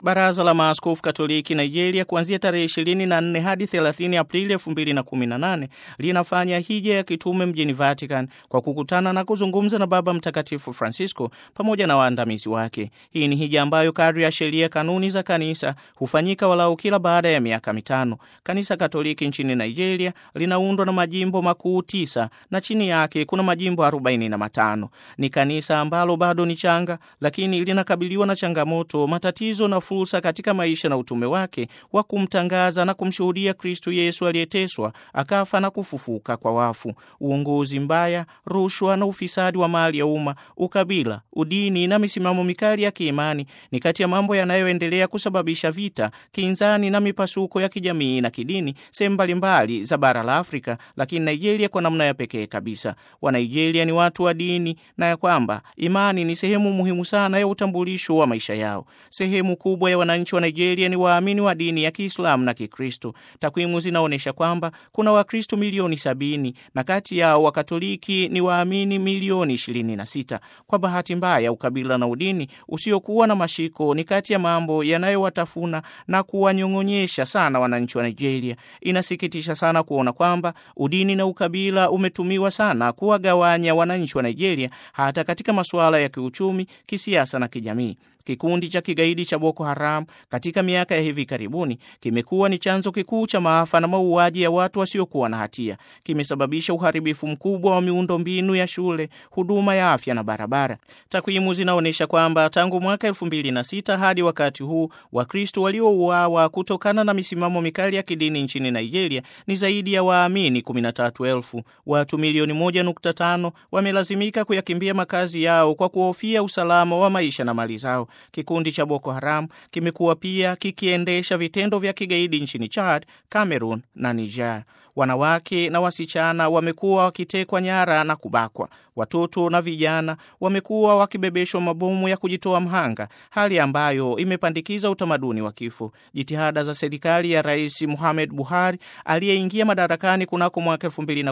Baraza la Maaskofu Katoliki Nigeria kuanzia tarehe 24 hadi 30 Aprili 2018 linafanya hija ya kitume mjini Vatican kwa kukutana na kuzungumza na Baba Mtakatifu Francisco pamoja na waandamizi wake. Hii ni hija ambayo kadri ya sheria kanuni za kanisa hufanyika walau kila baada ya miaka mitano. Kanisa Katoliki nchini Nigeria linaundwa na majimbo makuu 9 na chini yake kuna majimbo 45. Ni kanisa ambalo bado ni changa, lakini linakabiliwa na changamoto, matatizo na fursa katika maisha na utume wake wa kumtangaza na kumshuhudia Kristo Yesu aliyeteswa, akafa na kufufuka kwa wafu. Uongozi mbaya, rushwa na ufisadi wa mali ya umma, ukabila, udini na misimamo mikali ya kiimani ni kati ya mambo yanayoendelea kusababisha vita, kinzani na mipasuko ya kijamii na kidini sehemu mbalimbali za bara la Afrika, lakini Nigeria kwa namna ya pekee kabisa. Wa Nigeria ni watu wa dini na ya kwamba imani ni sehemu muhimu sana ya utambulisho wa maisha yao. Sehemu kubwa ya wananchi wa Nigeria ni waamini wa dini ya Kiislamu na Kikristo. Takwimu zinaonyesha kwamba kuna Wakristo milioni 70 na kati yao Wakatoliki ni waamini milioni 26. Kwa bahati mbaya, ukabila na udini usiokuwa na mashiko ni kati ya mambo yanayowatafuna na kuwanyong'onyesha sana wananchi wa Nigeria. Inasikitisha sana kuona kwamba udini na ukabila umetumiwa sana kuwagawanya wananchi wa Nigeria hata katika masuala ya kiuchumi, kisiasa na kijamii. Kikundi cha kigaidi cha Boko Haram katika miaka ya hivi karibuni kimekuwa ni chanzo kikuu cha maafa na mauaji ya watu wasiokuwa na hatia. Kimesababisha uharibifu mkubwa wa miundombinu ya shule, huduma ya afya na barabara. Takwimu zinaonyesha kwamba tangu mwaka 2006 hadi wakati huu Wakristo waliouawa kutokana na misimamo mikali ya kidini nchini Nigeria ni zaidi ya waamini 13,000. Watu milioni 1.5 wamelazimika kuyakimbia makazi yao kwa kuhofia usalama wa maisha na mali zao. Kikundi cha Boko Haram kimekuwa pia kikiendesha vitendo vya kigaidi nchini Chad, Cameroon na Niger. Wanawake na wasichana wamekuwa wakitekwa nyara na kubakwa. Watoto na vijana wamekuwa wakibebeshwa mabomu ya kujitoa mhanga, hali ambayo imepandikiza utamaduni wa kifo. Jitihada za serikali ya Rais Muhammad Buhari aliyeingia madarakani kunako mwaka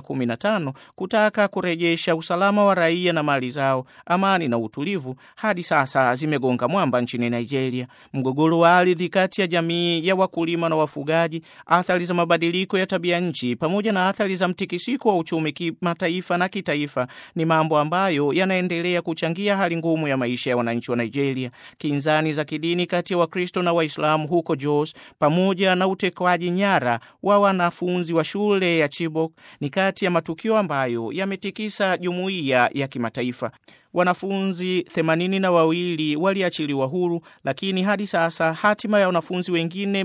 2015 kutaka kurejesha usalama wa raia na mali zao, amani na utulivu, hadi sasa zimegonga mwamba nchini Nigeria. Mgogoro wa ardhi kati ya jamii ya wakulima na wafugaji, athari za mabadiliko ya tabia nchi pamoja na athari za mtikisiko wa uchumi kimataifa na kitaifa ni mambo ambayo yanaendelea kuchangia hali ngumu ya maisha ya wananchi wa Nigeria. Kinzani za kidini kati ya Wakristo na Waislamu huko Jos pamoja na utekwaji nyara wa wanafunzi wa shule ya Chibok ni kati ya matukio ambayo yametikisa jumuiya ya kimataifa. Wanafunzi 82 waliachiliwa huru, lakini hadi sasa hatima ya wanafunzi wengine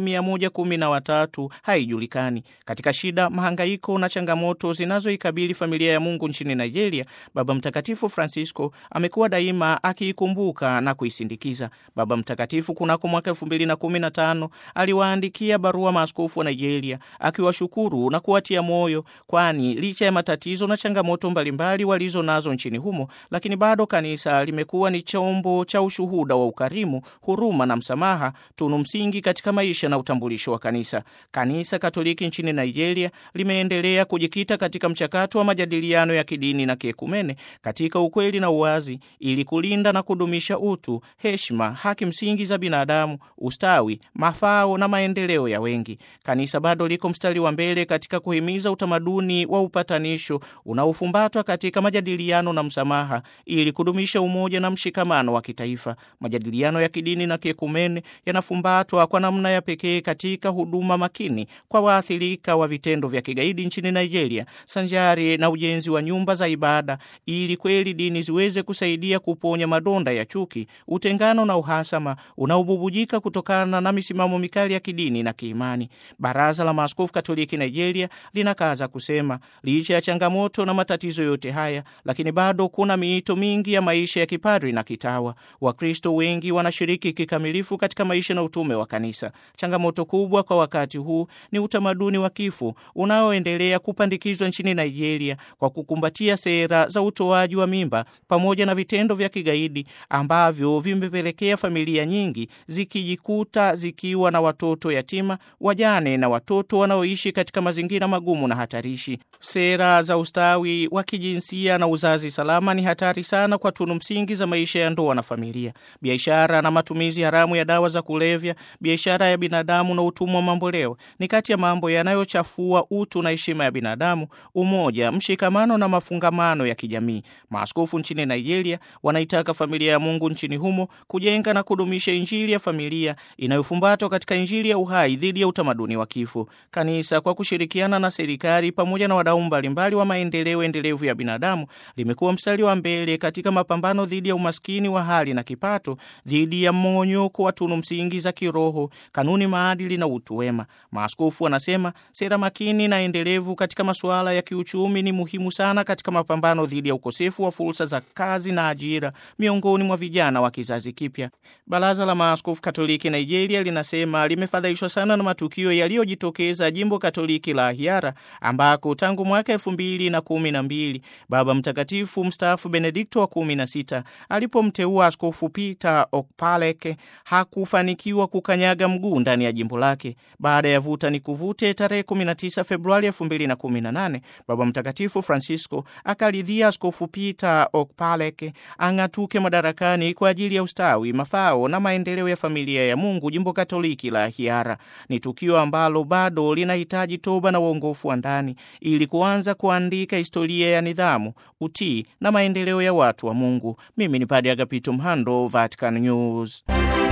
113 haijulikani. Katika shida, mahangaiko na changamoto zinazoikabili familia ya Mungu nchini Nigeria, Baba Mtakatifu Francisco amekuwa daima akiikumbuka na kuisindikiza. Baba Mtakatifu kunako mwaka 2015 aliwaandikia barua maaskofu wa Nigeria akiwashukuru na kuwatia moyo, kwani licha ya matatizo na changamoto mbalimbali walizo nazo nchini humo, lakini bado kanisa limekuwa ni chombo cha ushuhuda wa ukarimu, huruma na msamaha, tunu msingi katika maisha na utambulisho wa kanisa. Kanisa Katoliki nchini Nigeria limeendelea kujikita katika mchakato wa majadiliano ya kidini na kiekumene katika ukweli na uwazi, ili kulinda na kudumisha utu, heshima, haki msingi za binadamu, ustawi, mafao na maendeleo ya wengi. Kanisa bado liko mstari wa mbele katika kuhimiza utamaduni wa upatanisho unaofumbatwa katika majadiliano na msamaha, ili kudumisha umoja na mshikamano wa kitaifa. Majadiliano ya kidini na kiekumene yanafumbatwa kwa namna ya pekee katika huduma makini kwa waathirika wa vitendo vya kigaidi nchini Nigeria, sanjari na ujenzi wa nyumba za ibada, ili kweli dini ziweze kusaidia kuponya madonda ya chuki, utengano na uhasama unaobubujika kutokana na misimamo mikali ya kidini na kiimani. Baraza la Maaskofu Katoliki Nigeria linakaza kusema, licha ya changamoto na matatizo yote haya, lakini bado kuna miito mingi ya maisha ya kipadri na kitawa. Wakristo wengi wanashiriki kikamilifu katika maisha na utume wa kanisa. Changamoto kubwa kwa wakati huu ni utamaduni wa kifo unaoendelea kupandikizwa nchini Nigeria kwa kukumbatia sera za utoaji wa mimba pamoja na vitendo vya kigaidi ambavyo vimepelekea familia nyingi zikijikuta zikiwa na watoto yatima, wajane na watoto wanaoishi katika mazingira magumu na hatarishi. Sera za ustawi wa kijinsia na uzazi salama ni hatari sana kukosekana kwa tunu msingi za maisha ya ndoa na familia. Biashara na matumizi haramu ya dawa za kulevya, biashara ya binadamu na utumwa mamboleo ni kati ya mambo yanayochafua utu na heshima ya binadamu, umoja, mshikamano na mafungamano ya kijamii. Maaskofu nchini Nigeria wanaitaka familia ya Mungu nchini humo kujenga na kudumisha injili ya familia inayofumbatwa katika injili ya uhai dhidi ya utamaduni wa kifo. Kanisa kwa kushirikiana na serikali pamoja na wadau mbalimbali wa maendeleo endelevu ya binadamu limekuwa mstari wa mbele katika mapambano dhidi ya umaskini wa hali na kipato, dhidi ya mmonyoko wa tunu msingi za kiroho, kanuni, maadili na utu wema. Maaskofu wanasema sera makini na endelevu katika masuala ya kiuchumi ni muhimu sana katika mapambano dhidi ya ukosefu wa fursa za kazi na ajira miongoni mwa vijana wa kizazi kipya. Baraza la Maaskofu Katoliki Nigeria linasema limefadhaishwa sana na matukio yaliyojitokeza jimbo Katoliki la Ahiara, ambako tangu mwaka 2012 Baba Mtakatifu mstaafu Benedikto wa 16 alipomteua Askofu Peter Okpaleke hakufanikiwa kukanyaga mguu ndani ya jimbo lake. Baada ya vuta ni kuvute, tarehe 19 Februari 2018 Baba Mtakatifu Francisco akaridhia Askofu Peter Okpaleke ang'atuke madarakani kwa ajili ya ustawi, mafao na maendeleo ya familia ya Mungu jimbo Katoliki la Ahiara. Ni tukio ambalo bado linahitaji toba na uongofu wa ndani ili kuanza kuandika historia ya nidhamu, utii na maendeleo ya watu wa Mungu. Mimi ni Padre Agapito Mhando, Vatican News.